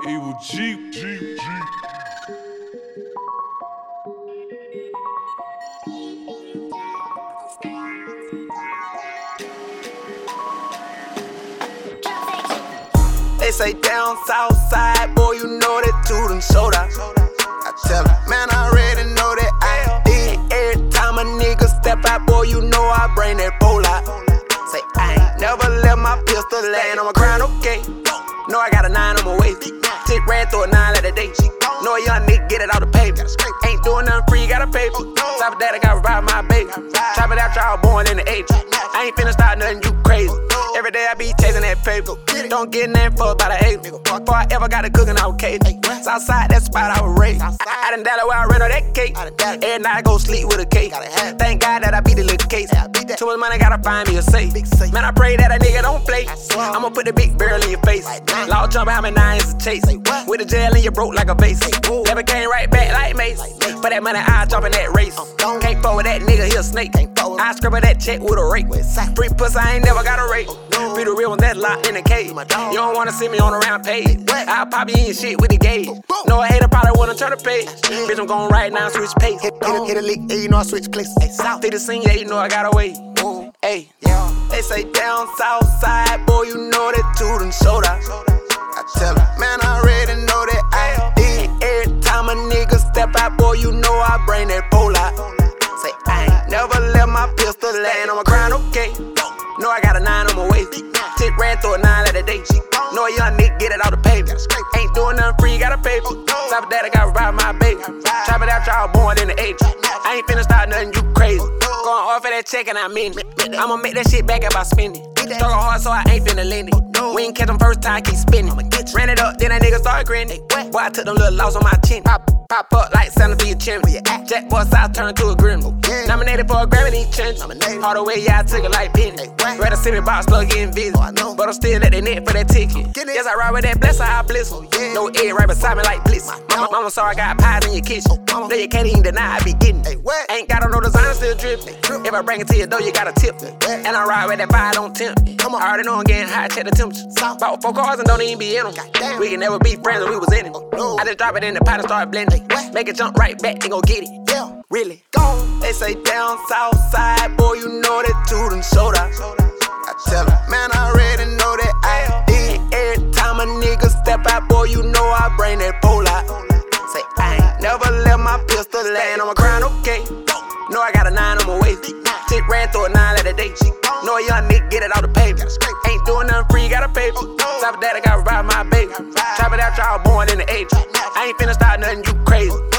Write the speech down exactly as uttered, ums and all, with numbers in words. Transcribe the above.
Evil Jeep, Jeep, Jeep. They say down south side, boy, you know that too done sold out. I tell her, man, I already know that I did. Every time a nigga step out, boy, you know I bring that pole out. Say, I ain't never let my pistol land on my crown, okay. Know I got a nine on my waist. Tick ran through a nine at a day. Know a young nigga get it out the paper. Ain't doing nothing free, got a paper. Top of that, I got revive my baby. Chop it out, y'all born in the age. I ain't finna start nothing, you crazy. Every day I be chasing that paper. Don't get nothing for about a eight. Before I ever got a cooking out cake. Southside, that spot I was raised. I done died where I ran on that cake. Every night I go sleep with a cake. Thank God that I beat the little case. Too much money, gotta find me a safe. Man, I pray that a nigga don't play. I'ma put the big barrel in your face. Law jumping, how many nines to chase. With the jail and you broke like a vase. Never came right back like Mace. For that money, I jump in that race. Can't forward that nigga, he a snake. I scribble that check with a rake. Free pussy, I ain't never got a rate. Be the real one that's locked in the cage. You don't wanna see me on a rampage. I'll pop you in shit with the gauge. No, a hater probably wanna turn the page. Bitch, I'm going right now, switch pace. Hit, hit, a, hit a lick, yeah, you know I switch places. South to the scene, yeah, you know I got away. Hey, they say down south side, boy, you know that too done sold out. I tell her, man, I already know that I did. Every time a nigga step out, boy, you know I bring that pole out. Say, I ain't never let my pistol land on my crown, okay. Know I got a nine on my waist. Tick ran through a nine at a day. Know a young nigga get it out the paper. Ain't doing nothing free, got a paper. Top of that, I got revive my baby. Chop it out, y'all born in the age. I ain't finna start nothing, you crazy. Going off of that check and I mean it. I'ma make that shit back if I spend it. Struggle hard so I ain't finna lend it. We ain't catch them first time, keep spinning. Ran it up, then that nigga start grinning. Boy, I took them little loss on my chin. Pop, pop up like Santa for your chin. Jack boy side turned to a grim. Nominated for a Grammy, these chins. All the way, yeah, I took it like penny. Rather see me box, start getting busy. But I'm still at the net for that ticket. Yes, I ride with that blesser, I bliss. No egg right beside me like bliss. Mama, mama sorry I got pies in your kitchen. No, you can't even deny I be getting it. Ain't got on no design, still dripping. If I bring it to your door, you gotta tip. And I ride with that fire, don't tempt. I already know I'm getting high, check the temperature. Bought four cars and don't even be in them. We can never be friends if we was in it. I just drop it in the pot and start blending. Make it jump right back and go get it. Really? They say down south side, boy, you know that too done sold out. I tell her, man, I already know that I did. Every time a nigga step out, boy, you know I bring that pole out. Say, I ain't never let my pistol land on my crown, okay. Know I got a nine on my waist. Tick ran through a nine at a day. Know a young nigga get it out the paper. Ain't doing nothing free, got a paper. Top of that, I got revive my baby. Chop it out, y'all born in the age. I ain't finna start nothing, you crazy.